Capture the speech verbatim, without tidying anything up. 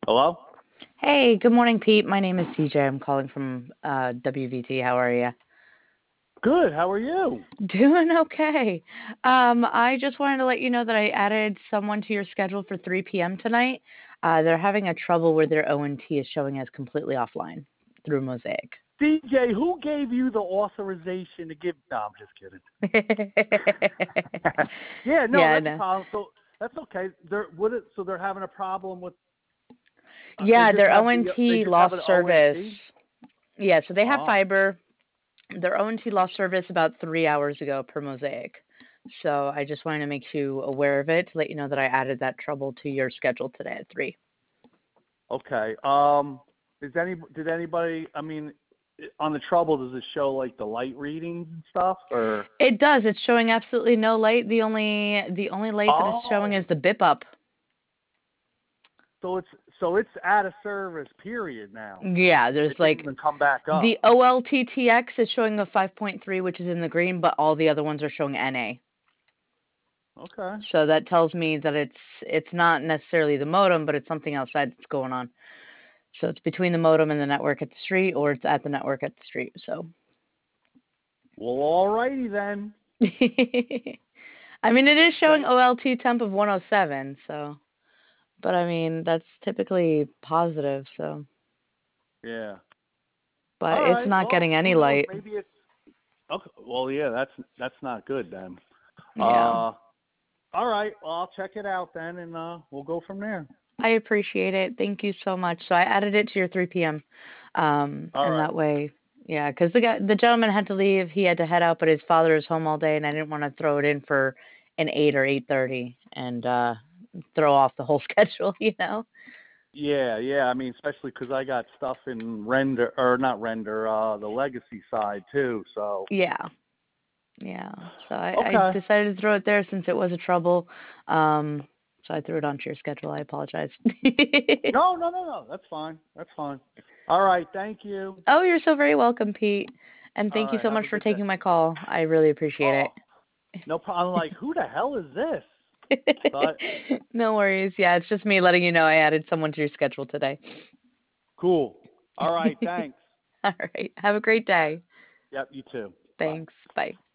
Hello? Hey, good morning, Pete. My name is C J. I'm calling from uh, W V T. How are you? Good. How are you? Doing okay. Um, I just wanted to let you know that I added someone to your schedule for three p m tonight. Uh, they're having a trouble where their O N T is showing as completely offline through Mosaic. D J, who gave you the authorization to give? No, I'm just kidding. yeah, no, Yeah, that's a no. problem. So that's okay. They're what? It, so they're having a problem with. Uh, they Yeah, just their have the. They O N T just have lost an O N service. T. Yeah, so they have Oh, fiber. Their O N T lost service about three hours ago per Mosaic. So I just wanted to make you aware of it to let you know that I added that trouble to your schedule today at three. okay. Um, is any did anybody? I mean, on the trouble, does it show like the light readings and stuff, or? It does. It's showing absolutely no light. The only the only light that it's showing is Oh, the bip up. so it's so it's out of service. Period. Now Yeah, there's it didn't like even come back the up. O L T T X is showing a five point three, which is in the green, but all the other ones are showing N A. Okay. So that tells me that it's it's not necessarily the modem, but it's something outside that's going on. So it's between the modem and the network at the street, or it's at the network at the street. So, Well, alrighty then. I mean, it is showing Thank. O L T temp of one oh seven. So, but I mean, that's typically positive. So, Yeah. but All it's right. not Well, getting any who knows? light. Maybe it's okay. Well, yeah. That's that's not good then. Yeah. Uh. All right. Well, I'll check it out then, and uh, we'll go from there. I appreciate it. Thank you so much. So I added it to your three p m. Um, All and right. that way, yeah, because the guy, the gentleman had to leave. He had to head out, but his father is home all day, and I didn't want to throw it in for an eight or eight thirty and uh, throw off the whole schedule. You know. Yeah. Yeah. I mean, especially because I got stuff in render or not render, uh, the legacy side too. So. Yeah. Yeah. So I, I Okay. decided to throw it there since it was a trouble. Um, so I threw it onto your schedule. I apologize. No. No. No. No. That's fine. That's fine. All right. Thank you. Oh, you're so very welcome, Pete. And All thank you right. so Have much a for good day. taking my call. I really appreciate Oh, it. no problem. I'm like, who the hell is this? But No worries. Yeah, it's just me letting you know I added someone to your schedule today. cool. All right. Thanks. All right. Have a great day. Yep. You too. Bye. Thanks. Bye.